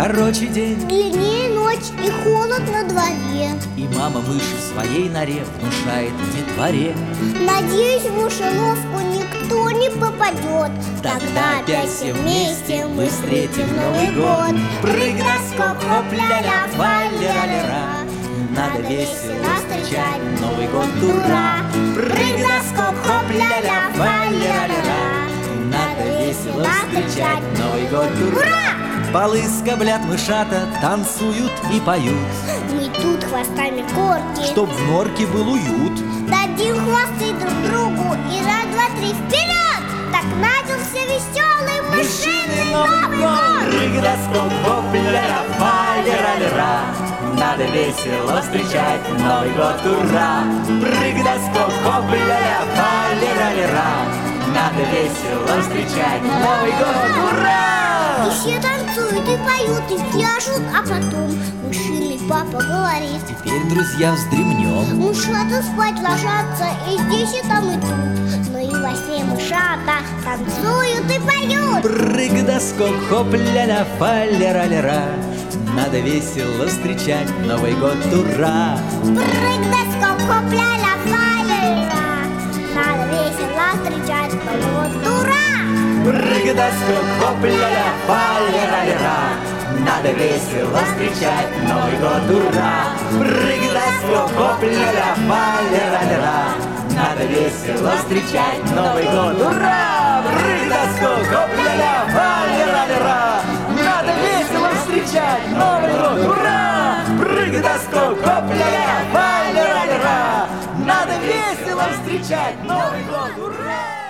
короче день, длиннее ночь и холод на дворе. и мама мышь в своей норе внушает детворе: надеюсь, в мышеловку никто не попадет. тогда опять все вместе мы встретим Новый год. Прыг-наскок, хоп-ля-ля, фа-ля-ля-ля-ра. Надо весело встречать Новый год, ура! Прыг-наскок, хоп-ля-ля, фа-ля-ля-ля-ра. Надо весело встречать Новый год, ура! Полы скоблят мышата, танцуют и поют, Метут хвостами корки, чтоб в норке был уют. дадим хвосты друг другу и раз, два, три, вперед! Так начался веселый мышиный Новый год! Прыг-наскок, хоп-ля-ля, фа-ля-ля-ля-ра. Надо весело встречать Новый год, ура! Прыг-наскок, хоп-ля-ля, фа-ля-ля-ля-ра. Надо весело встречать Новый год, ура! И все танцуют и поют, и пляшут, а потом мышиный папа говорит: теперь, друзья, вздремнем. мышата спать ложатся и здесь, и там, и тут. Но и во сне мышата танцуют и поют. Прыг-наскок, хоп-ля-ля, фа-ля-ля-ля-ра. Надо весело встречать Новый год, ура! Прыг-наскок, хоп-ля-ля, фа-ля-ля-ля. Надо весело встречать Новый год, ура! Прыг-наскок, хоп-ля-ля, фа-ля-ля-ля-ра. Надо весело встречать Новый год, ура! Прыг-наскок, хоп-ля-ля, фа-ля-ля-ля-ра. Надо весело встречать Новый год, ура! Прыг-наскок, хоп-ля-ля, фа-ля-ля-ля-ра. Надо весело встречать Новый год, ура! Прыг-наскок, хоп-ля-ля, фа-ля-ля-ля-ра. Надо весело встречать Новый год, ура!